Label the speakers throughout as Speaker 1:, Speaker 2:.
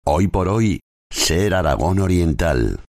Speaker 1: Hoy por hoy, Ser Aragón Oriental.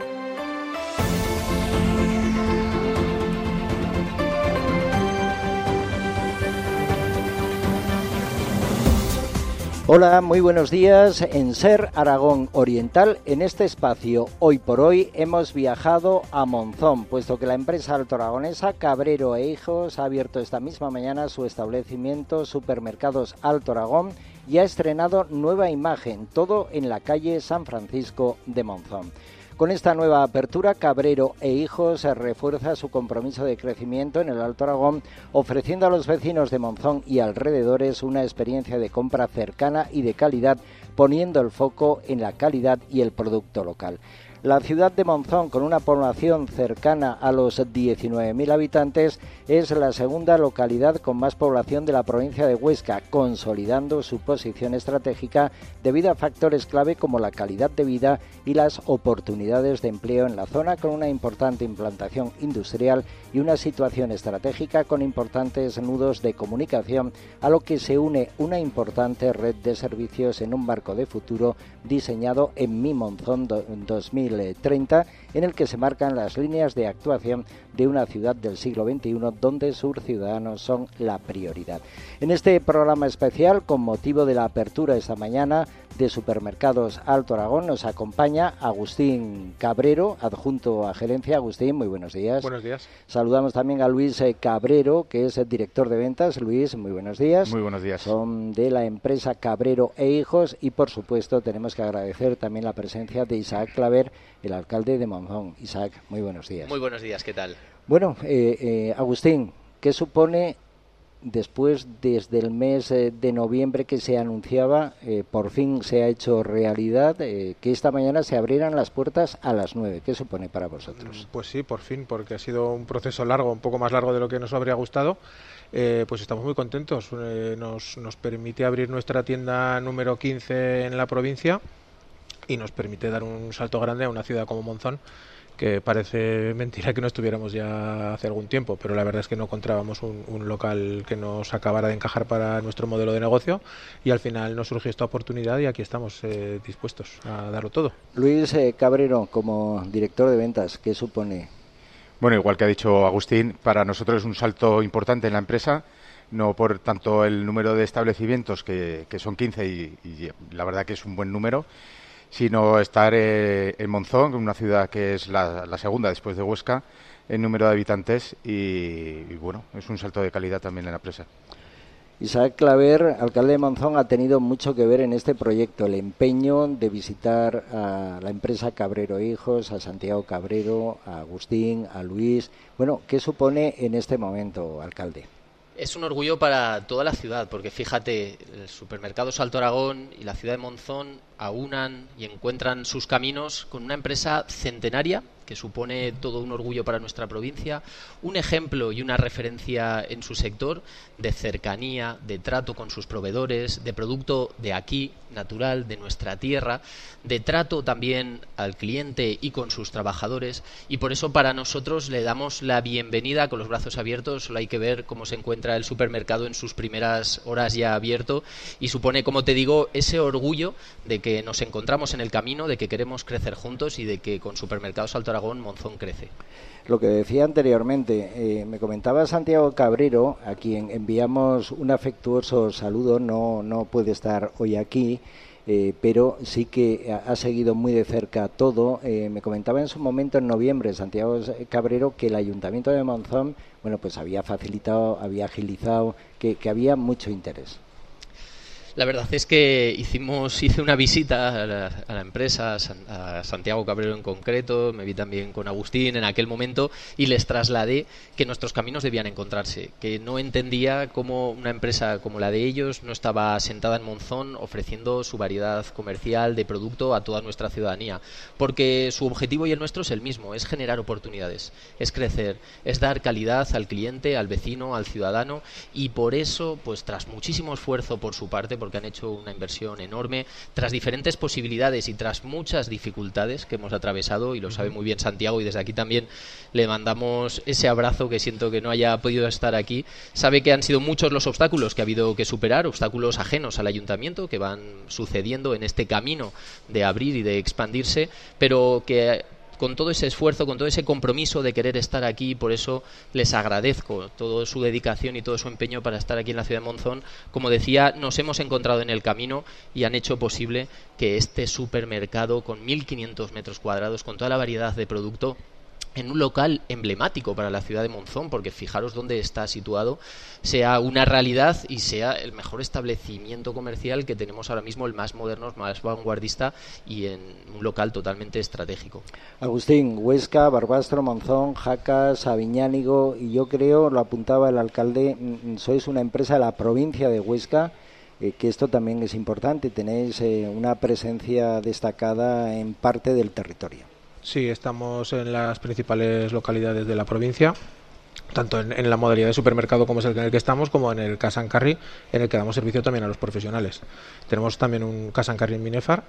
Speaker 2: Hola, muy buenos días. En Ser Aragón Oriental, en este espacio Hoy por Hoy, hemos viajado a Monzón, puesto que la empresa altoaragonesa Cabrero e Hijos ha abierto esta misma mañana su establecimiento Supermercados Alto Aragón y ha estrenado nueva imagen, todo en la calle San Francisco de Monzón. Con esta nueva apertura, Cabrero e Hijos refuerza su compromiso de crecimiento en el Alto Aragón, ofreciendo a los vecinos de Monzón y alrededores una experiencia de compra cercana y de calidad, poniendo el foco en la calidad y el producto local. La ciudad de Monzón, con una población cercana a los 19.000 habitantes, es la segunda localidad con más población de la provincia de Huesca, consolidando su posición estratégica debido a factores clave como la calidad de vida y las oportunidades de empleo en la zona, con una importante implantación industrial y una situación estratégica con importantes nudos de comunicación, a lo que se une una importante red de servicios en un marco de futuro diseñado en Mi Monzón 2030, en el que se marcan las líneas de actuación de una ciudad del siglo XXI donde sus ciudadanos son la prioridad. En este programa especial, con motivo de la apertura esta mañana de Supermercados Alto Aragón, nos acompaña Agustín Cabrero, adjunto a gerencia. Agustín, muy buenos días.
Speaker 3: Buenos días.
Speaker 2: Saludamos también a Luis Cabrero, que es el director de ventas. Luis, muy buenos días.
Speaker 3: Muy buenos días.
Speaker 2: Son de la empresa Cabrero e Hijos y, por supuesto, tenemos que agradecer también la presencia de Isaac Claver, el alcalde de Monzón. Isaac, muy buenos días.
Speaker 4: Muy buenos días, ¿qué tal?
Speaker 2: Bueno, Agustín, ¿qué supone después, desde el mes de noviembre que se anunciaba, por fin se ha hecho realidad, que esta mañana se abrieran las puertas a las 9? ¿Qué supone para vosotros?
Speaker 3: Pues sí, por fin, porque ha sido un proceso largo, un poco más largo de lo que nos habría gustado. Pues estamos muy contentos. Nos permite abrir nuestra tienda número 15 en la provincia y nos permite dar un salto grande a una ciudad como Monzón, que parece mentira que no estuviéramos ya hace algún tiempo, pero la verdad es que no encontrábamos un local que nos acabara de encajar para nuestro modelo de negocio y al final nos surgió esta oportunidad y aquí estamos dispuestos a darlo todo.
Speaker 2: Luis Cabrero, como director de ventas, ¿qué supone?
Speaker 5: Bueno, igual que ha dicho Agustín, para nosotros es un salto importante en la empresa, no por tanto el número de establecimientos, que son 15 y la verdad que es un buen número, sino estar en Monzón, una ciudad que es la segunda después de Huesca en número de habitantes y bueno, es un salto de calidad también en la empresa.
Speaker 2: Isaac Claver, alcalde de Monzón, ha tenido mucho que ver en este proyecto, el empeño de visitar a la empresa Cabrero Hijos, a Santiago Cabrero, a Agustín, a Luis. Bueno, ¿qué supone en este momento, alcalde?
Speaker 4: Es un orgullo para toda la ciudad, porque fíjate, el Supermercados Alto Aragón y la ciudad de Monzón aunan y encuentran sus caminos con una empresa centenaria que supone todo un orgullo para nuestra provincia, un ejemplo y una referencia en su sector de cercanía, de trato con sus proveedores, de producto de aquí, natural, de nuestra tierra, de trato también al cliente y con sus trabajadores, y por eso para nosotros le damos la bienvenida con los brazos abiertos. Solo hay que ver cómo se encuentra el supermercado en sus primeras horas ya abierto y supone, como te digo, ese orgullo de que nos encontramos en el camino, de que queremos crecer juntos y de que con Supermercados Alto Aragón Monzón crece.
Speaker 2: Lo que decía anteriormente, me comentaba Santiago Cabrero, a quien enviamos un afectuoso saludo, no puede estar hoy aquí, pero sí que ha seguido muy de cerca todo. Me comentaba en su momento, en noviembre, Santiago Cabrero, que el Ayuntamiento de Monzón, bueno, pues había facilitado, había agilizado, que había mucho interés.
Speaker 4: La verdad es que hice una visita a la empresa, a Santiago Cabrero en concreto, me vi también con Agustín en aquel momento y les trasladé que nuestros caminos debían encontrarse, que no entendía cómo una empresa como la de ellos no estaba asentada en Monzón ofreciendo su variedad comercial de producto a toda nuestra ciudadanía, porque su objetivo y el nuestro es el mismo, es generar oportunidades, es crecer, es dar calidad al cliente, al vecino, al ciudadano, y por eso, pues tras muchísimo esfuerzo por su parte, porque han hecho una inversión enorme, tras diferentes posibilidades y tras muchas dificultades que hemos atravesado, y lo sabe muy bien Santiago, y desde aquí también le mandamos ese abrazo, que siento que no haya podido estar aquí. Sabe que han sido muchos los obstáculos que ha habido que superar, obstáculos ajenos al ayuntamiento que van sucediendo en este camino de abrir y de expandirse, pero que con todo ese esfuerzo, con todo ese compromiso de querer estar aquí, por eso les agradezco toda su dedicación y todo su empeño para estar aquí en la ciudad de Monzón. Como decía, nos hemos encontrado en el camino y han hecho posible que este supermercado con 1.500 metros cuadrados, con toda la variedad de producto, en un local emblemático para la ciudad de Monzón, porque fijaros dónde está situado, sea una realidad y sea el mejor establecimiento comercial que tenemos ahora mismo, el más moderno, el más vanguardista, y en un local totalmente estratégico.
Speaker 2: Agustín, Huesca, Barbastro, Monzón, Jaca, Sabiñánigo, y yo creo, lo apuntaba el alcalde, sois una empresa de la provincia de Huesca, que esto también es importante, tenéis una presencia destacada en parte del territorio.
Speaker 3: Sí, estamos en las principales localidades de la provincia, tanto en la modalidad de supermercado como es el en el que estamos, como en el Cash and Carry, en el que damos servicio también a los profesionales. Tenemos también un Cash and Carry en Binefar,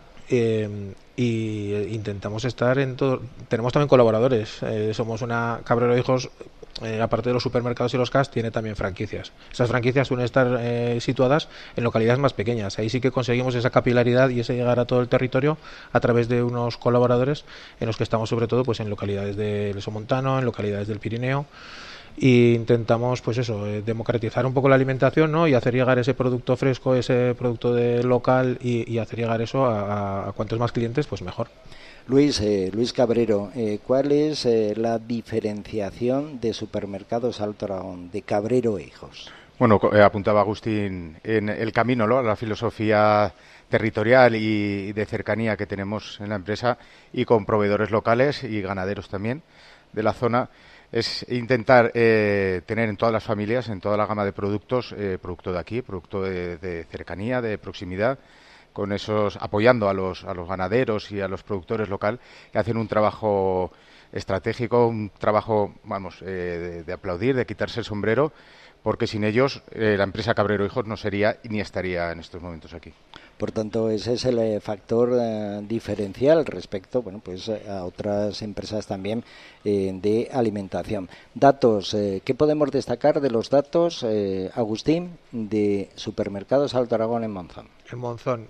Speaker 3: y intentamos estar en todo. Tenemos también colaboradores, somos una Cabrero Hijos. Aparte de los supermercados y los CAS, tiene también franquicias. Esas franquicias suelen estar situadas en localidades más pequeñas. Ahí sí que conseguimos esa capilaridad y ese llegar a todo el territorio a través de unos colaboradores en los que estamos sobre todo pues en localidades del Somontano, en localidades del Pirineo, e intentamos pues eso, democratizar un poco la alimentación, ¿no? Y hacer llegar ese producto fresco, ese producto local, y hacer llegar eso a cuantos más clientes pues mejor.
Speaker 2: Luis Cabrero, ¿cuál es la diferenciación de Supermercados Alto Aragón, de Cabrero e Hijos?
Speaker 5: Bueno, apuntaba Agustín en el camino, ¿no? La filosofía territorial y de cercanía que tenemos en la empresa, y con proveedores locales y ganaderos también de la zona, es intentar tener en todas las familias, en toda la gama de productos, producto de aquí, producto de cercanía, de proximidad, con esos, apoyando a los ganaderos y a los productores local, que hacen un trabajo estratégico, un trabajo, de aplaudir, de quitarse el sombrero, porque sin ellos la empresa Cabrero Hijos no sería ni estaría en estos momentos aquí.
Speaker 2: Por tanto, ese es el factor diferencial respecto, a otras empresas también de alimentación. Datos, ¿qué podemos destacar de los datos, Agustín, de Supermercados Alto Aragón en Monzón?
Speaker 3: En Monzón,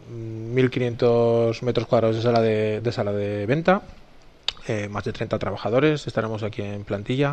Speaker 3: 1.500 metros cuadrados de sala de venta, más de 30 trabajadores, estaremos aquí en plantilla.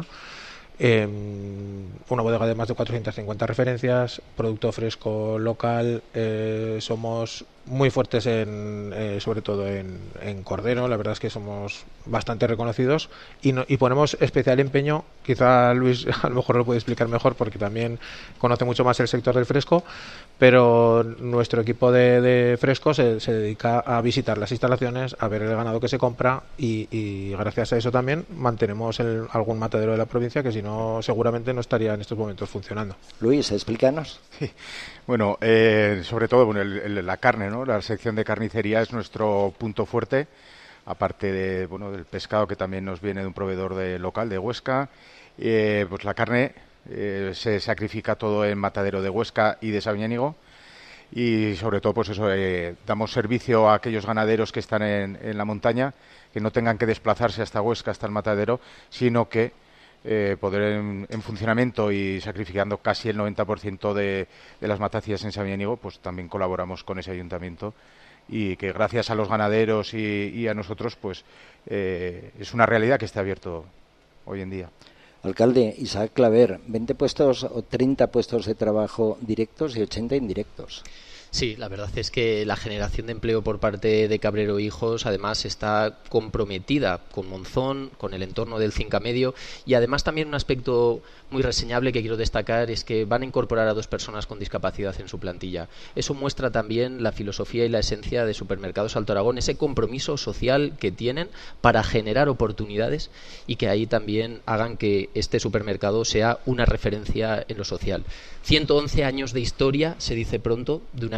Speaker 3: Una bodega de más de 450 referencias, producto fresco local, somos muy fuertes sobre todo en cordero, la verdad es que somos bastante reconocidos, y ponemos especial empeño, quizá Luis a lo mejor lo puede explicar mejor porque también conoce mucho más el sector del fresco, pero nuestro equipo de fresco se dedica a visitar las instalaciones, a ver el ganado que se compra, y gracias a eso también mantenemos algún matadero de la provincia que si no seguramente no estaría en estos momentos funcionando.
Speaker 2: Luis, explícanos.
Speaker 5: Sí. Bueno, sobre todo la carne, ¿no? La sección de carnicería es nuestro punto fuerte, aparte del pescado, que también nos viene de un proveedor local de Huesca. Pues la carne se sacrifica todo en matadero de Huesca y de Sabiñánigo, y sobre todo pues eso, damos servicio a aquellos ganaderos que están en la montaña, que no tengan que desplazarse hasta Huesca, hasta el matadero, sino que poder en funcionamiento y sacrificando casi el 90% de las matacias en Sabiñánigo, pues también colaboramos con ese ayuntamiento, y que gracias a los ganaderos y a nosotros pues es una realidad que está abierto hoy en día.
Speaker 2: Alcalde, Isaac Claver, 20 puestos o 30 puestos de trabajo directos y 80 indirectos.
Speaker 4: Sí, la verdad es que la generación de empleo por parte de Cabrero Hijos además está comprometida con Monzón, con el entorno del Cinca Medio, y además también un aspecto muy reseñable que quiero destacar es que van a incorporar a 2 personas con discapacidad en su plantilla. Eso muestra también la filosofía y la esencia de Supermercados Alto Aragón, ese compromiso social que tienen para generar oportunidades y que ahí también hagan que este supermercado sea una referencia en lo social. 111 años de historia, se dice pronto, de una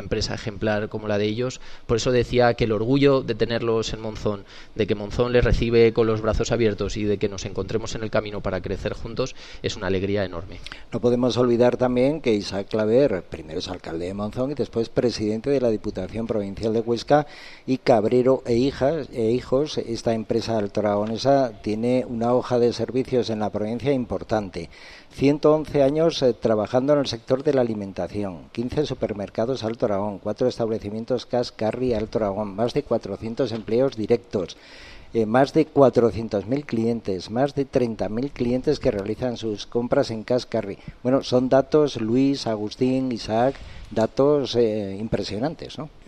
Speaker 4: empresa ejemplar como la de ellos. Por eso decía que el orgullo de tenerlos en Monzón, de que Monzón les recibe con los brazos abiertos y de que nos encontremos en el camino para crecer juntos, es una alegría enorme.
Speaker 2: No podemos olvidar también que Isaac Claver, primero es alcalde de Monzón y después presidente de la Diputación Provincial de Huesca, y Cabrero e Hijos, esta empresa altoaragonesa, tiene una hoja de servicios en la provincia importante. 111 años trabajando en el sector de la alimentación, 15 supermercados Alto Aragón, 4 establecimientos Cash Carry Alto Aragón, más de 400 empleos directos, más de 400.000 clientes, más de 30.000 clientes que realizan sus compras en Cash Carry. Bueno, son datos, Luis, Agustín, Isaac, datos impresionantes, ¿no?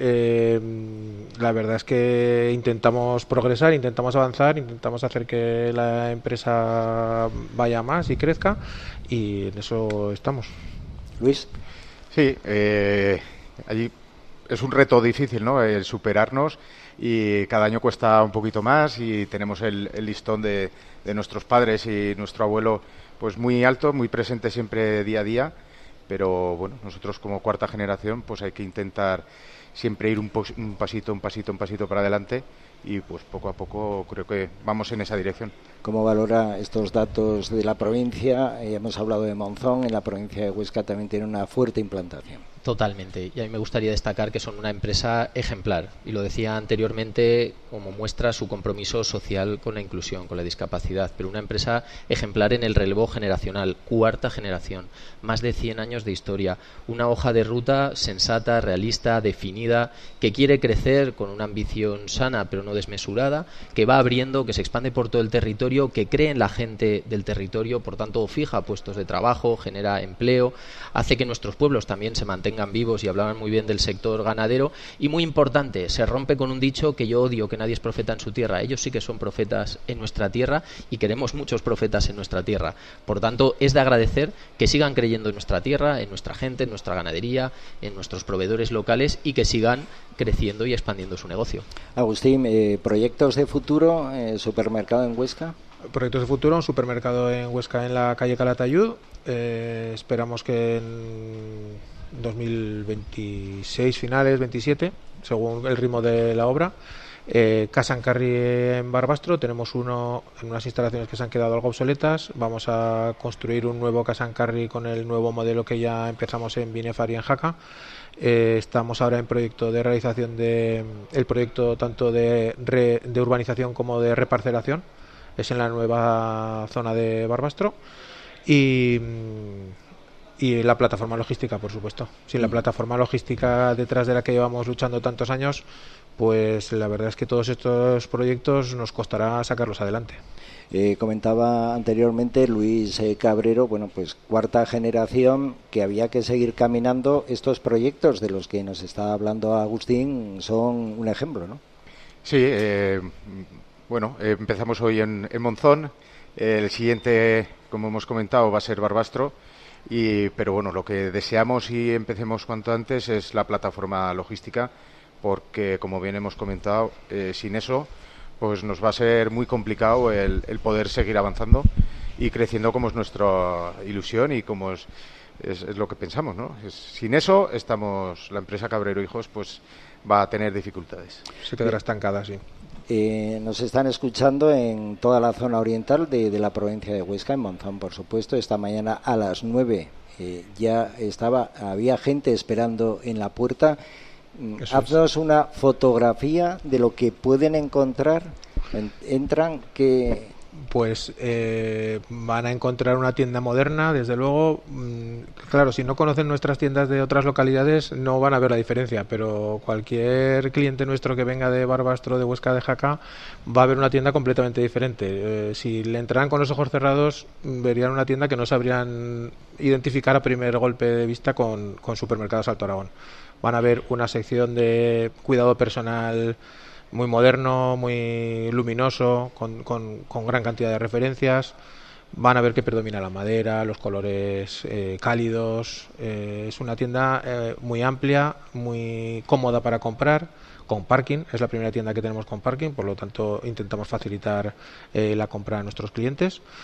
Speaker 3: La verdad es que intentamos progresar, intentamos avanzar, intentamos hacer que la empresa vaya más y crezca, y en eso estamos.
Speaker 2: Luis.
Speaker 5: Sí, allí es un reto difícil, ¿no? El superarnos, y cada año cuesta un poquito más, y tenemos el listón de nuestros padres y nuestro abuelo pues muy alto, muy presente siempre día a día. Pero bueno, nosotros como cuarta generación pues hay que intentar siempre ir un pasito para adelante, y pues poco a poco creo que vamos en esa dirección.
Speaker 2: ¿Cómo valora estos datos de la provincia? Hemos hablado de Monzón, en la provincia de Huesca también tiene una fuerte implantación.
Speaker 4: Totalmente, y a mí me gustaría destacar que son una empresa ejemplar, y lo decía anteriormente, como muestra su compromiso social con la inclusión, con la discapacidad, pero una empresa ejemplar en el relevo generacional, cuarta generación, más de 100 años de historia, una hoja de ruta sensata, realista, definida, que quiere crecer con una ambición sana pero no desmesurada, que va abriendo, que se expande por todo el territorio, que cree en la gente del territorio, por tanto fija puestos de trabajo, genera empleo, hace que nuestros pueblos también se mantengan vivos, y hablaban muy bien del sector ganadero, y muy importante, se rompe con un dicho que yo odio, que nadie es profeta en su tierra. Ellos sí que son profetas en nuestra tierra, y queremos muchos profetas en nuestra tierra. Por tanto, es de agradecer que sigan creyendo en nuestra tierra, en nuestra gente, en nuestra ganadería, en nuestros proveedores locales, y que sigan creciendo y expandiendo su negocio.
Speaker 2: Agustín, proyectos de futuro, supermercado en Huesca.
Speaker 3: Proyectos de futuro, un supermercado en Huesca en la calle Calatayud. Esperamos que en 2026 finales, 27, según el ritmo de la obra. Cash and Carry en Barbastro, tenemos uno en unas instalaciones que se han quedado algo obsoletas. Vamos a construir un nuevo Cash and Carry con el nuevo modelo que ya empezamos en Binefar y en Jaca. Estamos ahora en proyecto de realización de el proyecto tanto de urbanización como de reparcelación. Es en la nueva zona de Barbastro. Y la plataforma logística, por supuesto. Sin la plataforma logística detrás de la que llevamos luchando tantos años, pues la verdad es que todos estos proyectos nos costará sacarlos adelante.
Speaker 2: Comentaba anteriormente Luis Cabrero, bueno, pues cuarta generación, que había que seguir caminando. Estos proyectos de los que nos está hablando Agustín son un ejemplo, ¿no?
Speaker 5: Sí, bueno, empezamos hoy en Monzón. El siguiente, como hemos comentado, va a ser Barbastro. Pero bueno, lo que deseamos y empecemos cuanto antes es la plataforma logística, porque como bien hemos comentado, sin eso pues nos va a ser muy complicado el poder seguir avanzando y creciendo, como es nuestra ilusión y como es lo que pensamos, ¿no? Sin eso la empresa Cabrero Hijos pues va a tener dificultades.
Speaker 3: Se quedará estancada, sí.
Speaker 2: Nos están escuchando en toda la zona oriental de la provincia de Huesca, en Monzón, por supuesto. Esta mañana a las 9 ya había gente esperando en la puerta. Haznos una fotografía de lo que pueden encontrar. Entran, que
Speaker 3: pues van a encontrar una tienda moderna, desde luego. Claro, si no conocen nuestras tiendas de otras localidades no van a ver la diferencia, pero cualquier cliente nuestro que venga de Barbastro, de Huesca, de Jaca, va a ver una tienda completamente diferente. Si le entraran con los ojos cerrados, verían una tienda que no sabrían identificar a primer golpe de vista con Supermercados Alto Aragón. Van a ver una sección de cuidado personal muy moderno, muy luminoso, con gran cantidad de referencias. Van a ver que predomina la madera, los colores cálidos. Es una tienda muy amplia, muy cómoda para comprar, con parking. Es la primera tienda que tenemos con parking, por lo tanto intentamos facilitar la compra a nuestros clientes.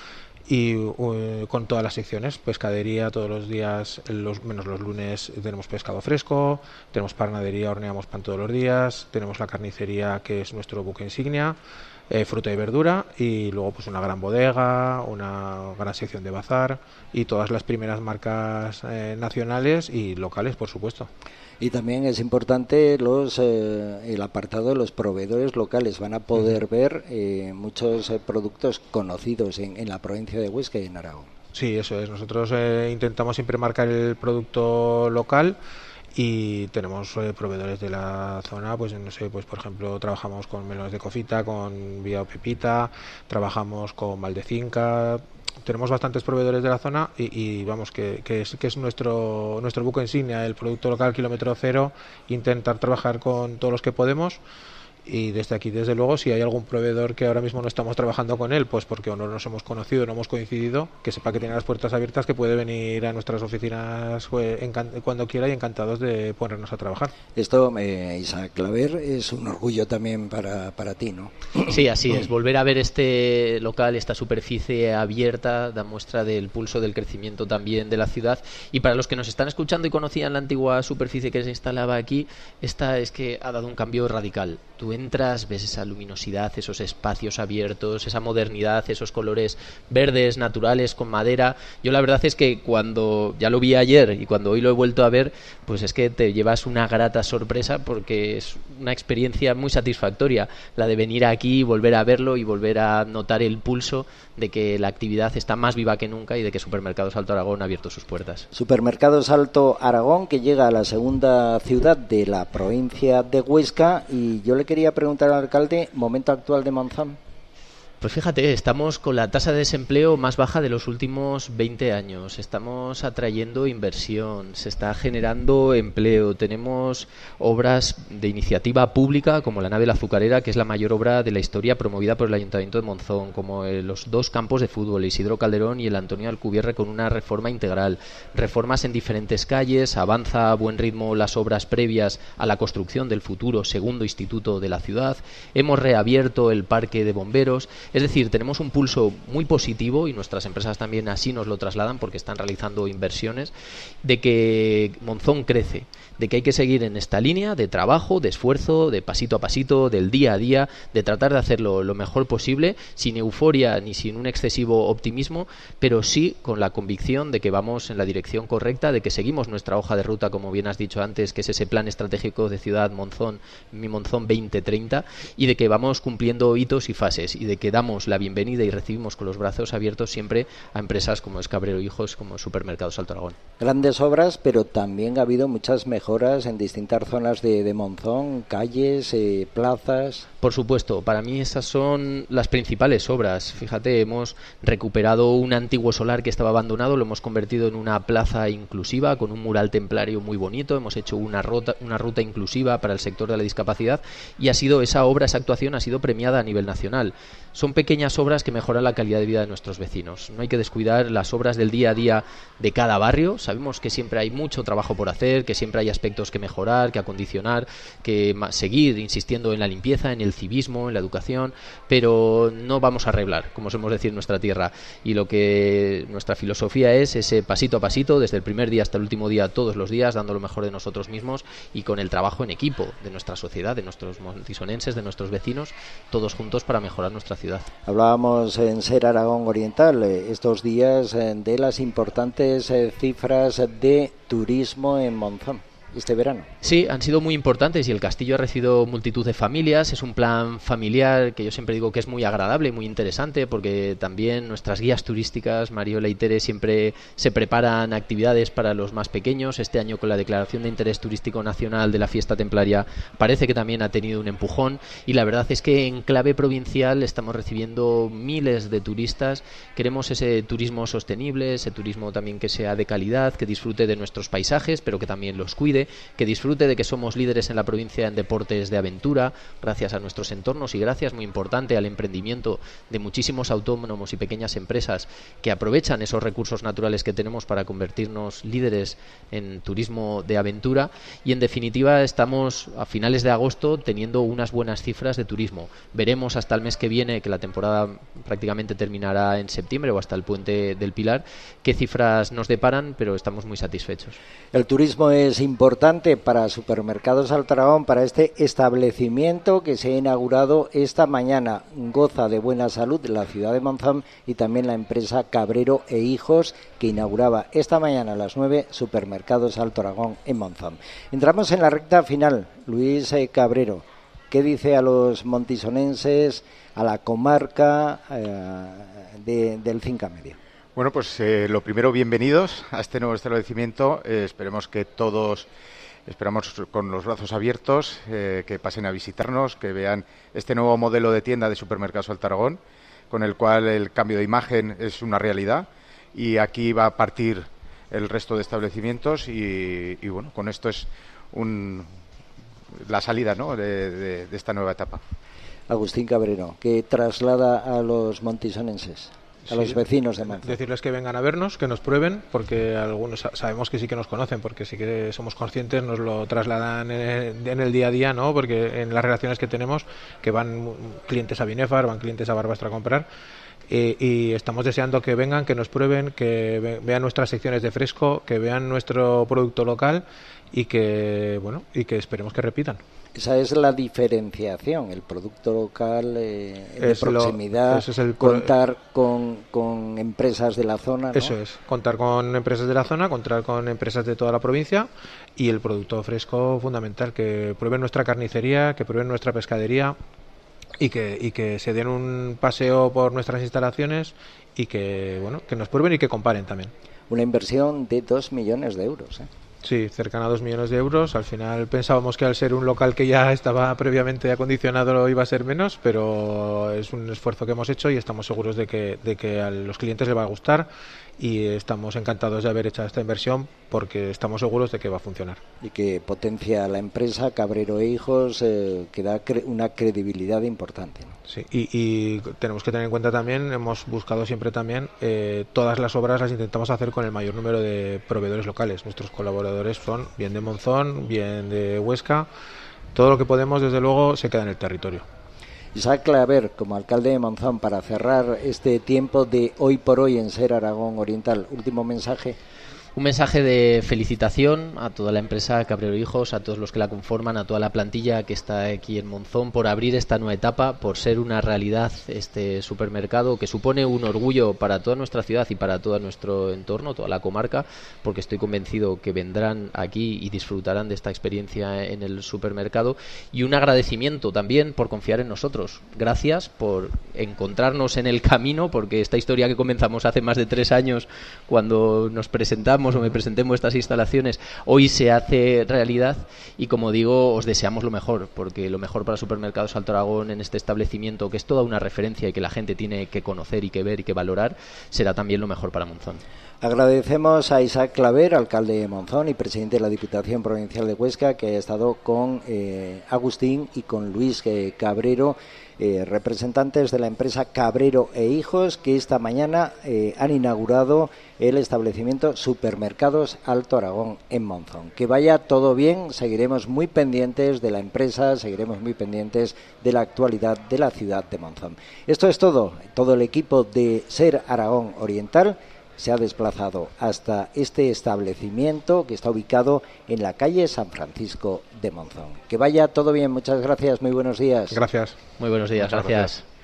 Speaker 3: y con todas las secciones, pescadería todos los días, menos los lunes tenemos pescado fresco, tenemos panadería, horneamos pan todos los días, tenemos la carnicería que es nuestro buque insignia, fruta y verdura, y luego pues una gran bodega, una gran sección de bazar y todas las primeras marcas nacionales y locales, por supuesto.
Speaker 2: Y también es importante el apartado de los proveedores locales. Van a poder ver muchos productos conocidos en la provincia de Huesca y en Aragón.
Speaker 3: Sí, eso es. Nosotros intentamos siempre marcar el producto local y tenemos proveedores de la zona, pues no sé, pues por ejemplo trabajamos con melones de Cofita, con Vía o Pepita, trabajamos con Valdecinca. Tenemos bastantes proveedores de la zona y vamos, que es nuestro buque insignia, el producto local kilómetro cero, intentar trabajar con todos los que podemos. Y desde aquí, desde luego, si hay algún proveedor que ahora mismo no estamos trabajando con él, pues porque o no nos hemos conocido, no hemos coincidido, que sepa que tiene las puertas abiertas, que puede venir a nuestras oficinas cuando quiera y encantados de ponernos a trabajar.
Speaker 2: Esto, Isaac Claver, es un orgullo también para ti, ¿no?
Speaker 4: Sí, así es. Volver a ver este local, esta superficie abierta, da muestra del pulso del crecimiento también de la ciudad. Y para los que nos están escuchando y conocían la antigua superficie que se instalaba aquí, esta es que ha dado un cambio radical. Tú entras, ves esa luminosidad, esos espacios abiertos, esa modernidad, esos colores verdes, naturales, con madera. Yo la verdad es que cuando ya lo vi ayer y cuando hoy lo he vuelto a ver, pues es que te llevas una grata sorpresa porque es una experiencia muy satisfactoria la de venir aquí, volver a verlo y volver a notar el pulso de que la actividad está más viva que nunca y de que Supermercados Alto Aragón ha abierto sus puertas.
Speaker 2: Supermercados Alto Aragón, que llega a la segunda ciudad de la provincia de Huesca, y yo le quería preguntar al alcalde, momento actual de Monzón.
Speaker 4: Pues fíjate, estamos con la tasa de desempleo más baja de los últimos 20 años. Estamos atrayendo inversión, se está generando empleo. Tenemos obras de iniciativa pública como la nave La Azucarera, que es la mayor obra de la historia promovida por el Ayuntamiento de Monzón, como los 2 campos de fútbol, el Isidro Calderón y el Antonio Alcubierre, con una reforma integral. Reformas en diferentes calles, avanza a buen ritmo las obras previas a la construcción del futuro segundo instituto de la ciudad. Hemos reabierto el parque de bomberos. Es decir, tenemos un pulso muy positivo y nuestras empresas también así nos lo trasladan porque están realizando inversiones de que Monzón crece, de que hay que seguir en esta línea de trabajo, de esfuerzo, de pasito a pasito, del día a día, de tratar de hacerlo lo mejor posible, sin euforia ni sin un excesivo optimismo, pero sí con la convicción de que vamos en la dirección correcta, de que seguimos nuestra hoja de ruta, como bien has dicho antes, que es ese plan estratégico de ciudad Monzón, Mi Monzón 2030, y de que vamos cumpliendo hitos y fases, y de que damos la bienvenida y recibimos con los brazos abiertos siempre a empresas como es Cabrero Hijos, como Supermercados Alto Aragón.
Speaker 2: Grandes obras, pero también ha habido muchas mejoras en distintas zonas de Monzón, calles, plazas.
Speaker 4: Por supuesto, para mí esas son las principales obras. Fíjate, hemos recuperado un antiguo solar que estaba abandonado, lo hemos convertido en una plaza inclusiva con un mural templario muy bonito, hemos hecho una ruta inclusiva para el sector de la discapacidad y esa actuación ha sido premiada a nivel nacional. Son pequeñas obras que mejoran la calidad de vida de nuestros vecinos. No hay que descuidar las obras del día a día de cada barrio. Sabemos que siempre hay mucho trabajo por hacer, que siempre hay aspectos que mejorar, que acondicionar, que seguir insistiendo en la limpieza, en el civismo, en la educación, pero no vamos a arreglar, como solemos decir en nuestra tierra. Y lo que nuestra filosofía es ese pasito a pasito, desde el primer día hasta el último día, todos los días, dando lo mejor de nosotros mismos y con el trabajo en equipo de nuestra sociedad, de nuestros montisonenses, de nuestros vecinos, todos juntos para mejorar nuestra ciudad.
Speaker 2: Hablábamos en Ser Aragón Oriental estos días de las importantes cifras de turismo en Monzón este verano.
Speaker 4: Sí, han sido muy importantes y el castillo ha recibido multitud de familias. Es un plan familiar que yo siempre digo que es muy agradable, muy interesante, porque también nuestras guías turísticas, Mariola y Tere, siempre se preparan actividades para los más pequeños. Este año, con la declaración de interés turístico nacional de la fiesta templaria, parece que también ha tenido un empujón, y la verdad es que en clave provincial estamos recibiendo miles de turistas. Queremos ese turismo sostenible, ese turismo también que sea de calidad, que disfrute de nuestros paisajes, pero que también los cuide. disfrute, que disfrute de que somos líderes en la provincia en deportes de aventura, gracias a nuestros entornos y gracias, muy importante, al emprendimiento de muchísimos autónomos y pequeñas empresas que aprovechan esos recursos naturales que tenemos para convertirnos líderes en turismo de aventura. Y en definitiva estamos a finales de agosto teniendo unas buenas cifras de turismo. Veremos hasta el mes que viene, que la temporada prácticamente terminará en septiembre o hasta el Puente del Pilar, qué cifras nos deparan, pero estamos muy satisfechos.
Speaker 2: El turismo es importante para Supermercados Alto Aragón, para este establecimiento que se ha inaugurado esta mañana. Goza de buena salud la ciudad de Monzón y también la empresa Cabrero e Hijos, que inauguraba esta mañana a las 9 Supermercados Alto Aragón en Monzón. Entramos en la recta final. Luis Cabrero, ¿qué dice a los montisonenses, a la comarca del Cinca Medio?
Speaker 5: Bueno, pues lo primero, bienvenidos a este nuevo establecimiento. Esperemos que todos, esperamos con los brazos abiertos, que pasen a visitarnos, que vean este nuevo modelo de tienda de Supermercados Alto Aragón, con el cual el cambio de imagen es una realidad y aquí va a partir el resto de establecimientos y bueno, con esto es la salida, ¿no?, de esta nueva etapa.
Speaker 2: Agustín Cabrero, ¿qué traslada a los montisonenses, a los vecinos de Monzón?
Speaker 3: Decirles que vengan a vernos, que nos prueben, porque algunos sabemos que sí que nos conocen, porque sí que somos conscientes, nos lo trasladan en el día a día, ¿no?, porque en las relaciones que tenemos, que van clientes a Binefar, van clientes a Barbastra a comprar, y estamos deseando que vengan, que nos prueben, que vean nuestras secciones de fresco, que vean nuestro producto local y que esperemos que repitan.
Speaker 2: Esa es la diferenciación, el producto local de proximidad, contar con empresas de la zona, ¿no?
Speaker 3: Eso es, contar con empresas de la zona, contar con empresas de toda la provincia y el producto fresco fundamental, que prueben nuestra carnicería, que prueben nuestra pescadería y que se den un paseo por nuestras instalaciones y que nos prueben y que comparen también.
Speaker 2: Una inversión de 2 millones de euros, ¿eh?
Speaker 3: Sí, cercana a 2 millones de euros. Al final pensábamos que al ser un local que ya estaba previamente acondicionado iba a ser menos, pero es un esfuerzo que hemos hecho y estamos seguros de que a los clientes les va a gustar y estamos encantados de haber hecho esta inversión porque estamos seguros de que va a funcionar.
Speaker 2: Y que potencia a la empresa Cabrero e Hijos, que da una credibilidad importante, ¿no?
Speaker 3: Sí, y tenemos que tener en cuenta también, hemos buscado siempre también, todas las obras las intentamos hacer con el mayor número de proveedores locales. Nuestros colaboradores son bien de Monzón, bien de Huesca, todo lo que podemos desde luego se queda en el territorio.
Speaker 2: Isaac Claver, como alcalde de Monzón, para cerrar este tiempo de hoy por hoy en SER Aragón Oriental, último mensaje.
Speaker 4: Un mensaje de felicitación a toda la empresa Cabrero Hijos, a todos los que la conforman, a toda la plantilla que está aquí en Monzón, por abrir esta nueva etapa, por ser una realidad este supermercado que supone un orgullo para toda nuestra ciudad y para todo nuestro entorno, toda la comarca, porque estoy convencido que vendrán aquí y disfrutarán de esta experiencia en el supermercado. Y un agradecimiento también por confiar en nosotros. Gracias por encontrarnos en el camino, porque esta historia que comenzamos hace más de 3 años, cuando nos presentamos o me presenté en vuestras instalaciones, hoy se hace realidad y, como digo, os deseamos lo mejor, porque lo mejor para Supermercados Alto Aragón en este establecimiento, que es toda una referencia y que la gente tiene que conocer y que ver y que valorar, será también lo mejor para Monzón.
Speaker 2: Agradecemos a Isaac Claver, alcalde de Monzón y presidente de la Diputación Provincial de Huesca, que haya estado con Agustín y con Luis Cabrero, representantes de la empresa Cabrero e Hijos, que esta mañana han inaugurado el establecimiento Supermercados Alto Aragón en Monzón. Que vaya todo bien, seguiremos muy pendientes de la empresa, seguiremos muy pendientes de la actualidad de la ciudad de Monzón. Esto es todo el equipo de SER Aragón Oriental se ha desplazado hasta este establecimiento que está ubicado en la calle San Francisco de Monzón. Que vaya todo bien, muchas gracias, muy buenos días.
Speaker 3: Gracias.
Speaker 4: Muy buenos días, gracias.